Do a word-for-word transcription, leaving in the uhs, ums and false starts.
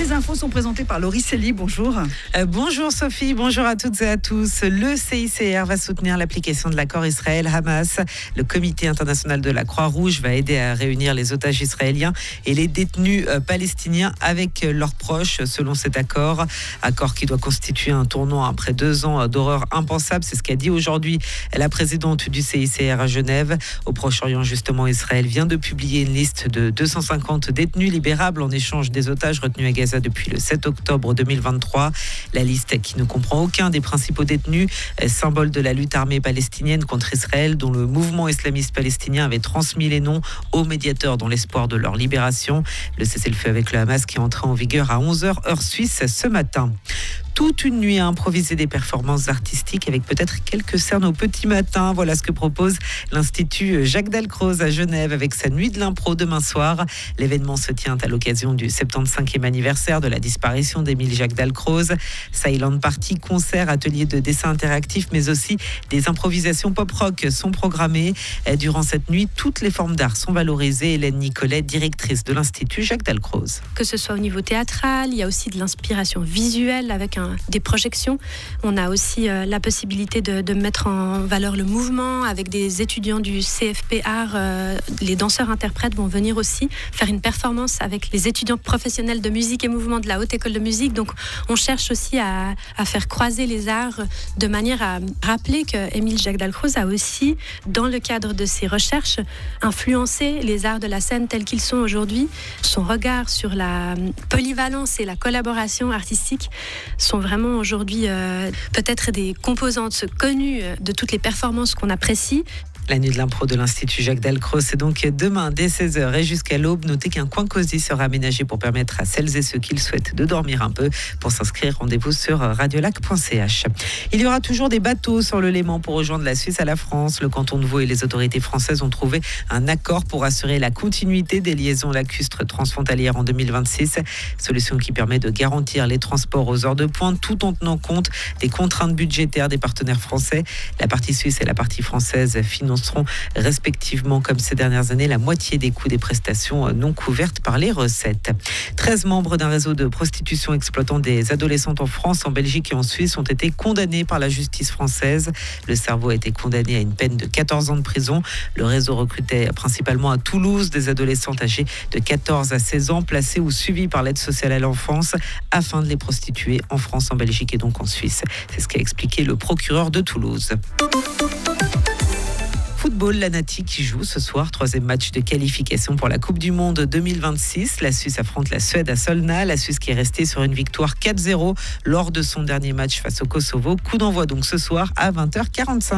les infos sont présentées par Laurie Célie. Bonjour. Euh, bonjour Sophie, bonjour à toutes et à tous. Le C I C R va soutenir l'application de l'accord Israël-Hamas. Le Comité international de la Croix-Rouge va aider à réunir les otages israéliens et les détenus euh, palestiniens avec euh, leurs proches selon cet accord. Accord qui doit constituer un tournant après deux ans d'horreur impensable. C'est ce qu'a dit aujourd'hui la présidente du C I C R à Genève. Au Proche-Orient, justement, Israël vient de publier une liste de deux cent cinquante détenus libérables en échange des otages retenus à Gaza depuis le sept octobre deux mille vingt-trois. La liste qui ne comprend aucun des principaux détenus, symbole de la lutte armée palestinienne contre Israël, dont le mouvement islamiste palestinien avait transmis les noms aux médiateurs dans l'espoir de leur libération. Le cessez-le-feu avec le Hamas qui est entré en vigueur à onze heures heure suisse ce matin. Toute une nuit à improviser des performances artistiques avec peut-être quelques cernes au petit matin. Voilà ce que propose l'Institut Jacques Dalcroze à Genève avec sa nuit de l'impro demain soir. L'événement se tient à l'occasion du soixante-quinzième anniversaire de la disparition d'Émile Jacques Dalcroze. Silent Party, concerts, ateliers de dessin interactif, mais aussi des improvisations pop-rock sont programmées. Durant cette nuit, toutes les formes d'art sont valorisées. Hélène Nicolet, directrice de l'Institut Jacques Dalcroze. Que ce soit au niveau théâtral, il y a aussi de l'inspiration visuelle avec un des projections. On a aussi euh, la possibilité de, de mettre en valeur le mouvement avec des étudiants du C F P Art. Euh, les danseurs-interprètes vont venir aussi faire une performance avec les étudiants professionnels de musique et mouvement de la Haute École de Musique. Donc, on cherche aussi à, à faire croiser les arts de manière à rappeler qu'Émile Jacques Dalcroze a aussi, dans le cadre de ses recherches, influencé les arts de la scène tels qu'ils sont aujourd'hui. Son regard sur la polyvalence et la collaboration artistique sont vraiment aujourd'hui euh, peut-être des composantes connues de toutes les performances qu'on apprécie. La nuit de l'impro de l'Institut Jacques Dalcroze, c'est donc demain dès seize heures et jusqu'à l'aube. Notez qu'un coin cosy sera aménagé pour permettre à celles et ceux qui le souhaitent de dormir un peu. Pour s'inscrire, rendez-vous sur radiolac point c h. Il y aura toujours des bateaux sur le Léman pour rejoindre la Suisse à la France. Le canton de Vaud et les autorités françaises ont trouvé un accord pour assurer la continuité des liaisons lacustres transfrontalières en deux mille vingt-six. Solution qui permet de garantir les transports aux heures de pointe tout en tenant compte des contraintes budgétaires des partenaires français. La partie suisse et la partie française financent seront respectivement, comme ces dernières années, la moitié des coûts des prestations non couvertes par les recettes. treize membres d'un réseau de prostitution exploitant des adolescentes en France, en Belgique et en Suisse ont été condamnés par la justice française. Le cerveau a été condamné à une peine de quatorze ans de prison. Le réseau recrutait principalement à Toulouse des adolescentes âgées de quatorze à seize ans, placées ou suivies par l'aide sociale à l'enfance, afin de les prostituer en France, en Belgique et donc en Suisse. C'est ce qu'a expliqué le procureur de Toulouse. Football, la Nati qui joue ce soir, troisième match de qualification pour la Coupe du Monde deux mille vingt-six. La Suisse affronte la Suède à Solna. La Suisse qui est restée sur une victoire quatre zéro lors de son dernier match face au Kosovo. Coup d'envoi donc ce soir à vingt heures quarante-cinq.